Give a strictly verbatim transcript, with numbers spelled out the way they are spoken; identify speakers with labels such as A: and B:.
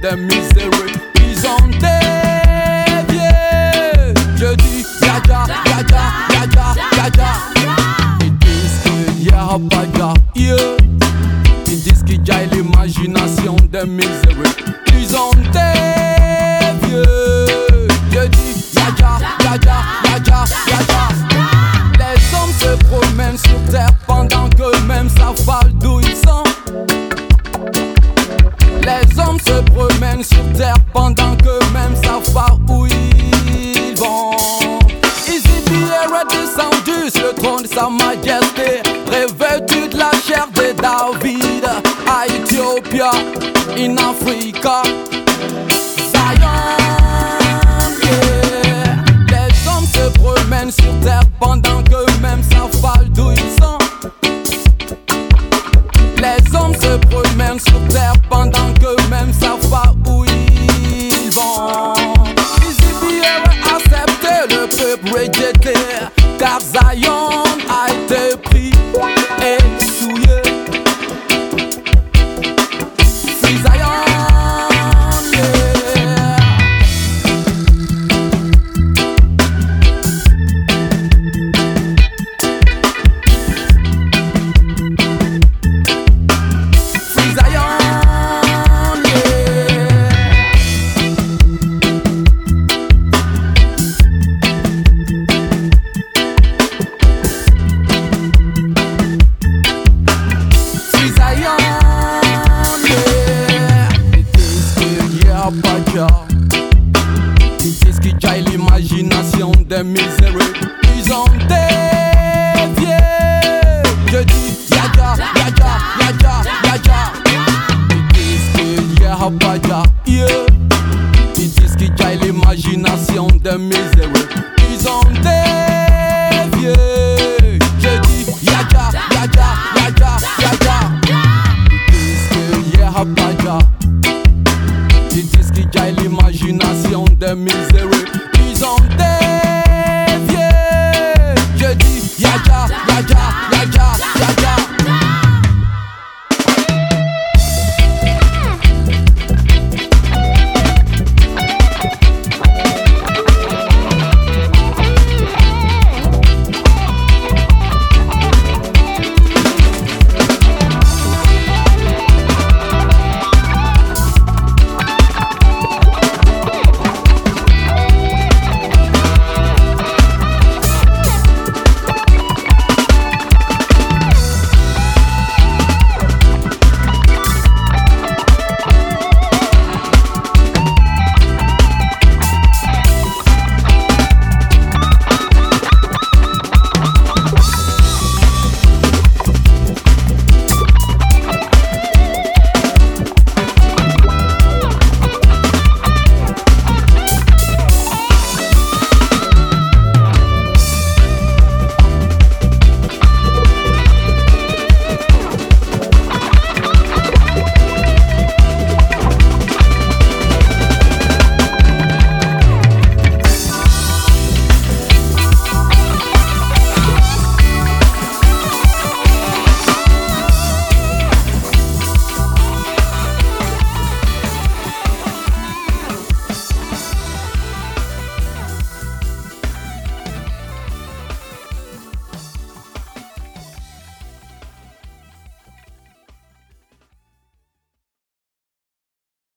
A: des miséreux. Ils ont dévié. Je dis Jaja, Jaja, Jaja, Jaja. Ils disent qu'il n'y a pas de gars, yeah. Ils disent qu'il y a l'imagination des miséreux. Ils ont dévié. Je dis Jaja, Jaja, Jaja, Jaja. Les hommes se promènent sur terre pendant qu'eux-mêmes savent pas d'où ils sont. Les hommes se promènent sur terre pendant qu'eux-mêmes savent pas où ils vont. Easy est redescendu sur le trône de sa majesté, revêtu de la chair de David, à Ethiopia, in Africa, Zion, yeah. Les hommes se promènent sur terre pendant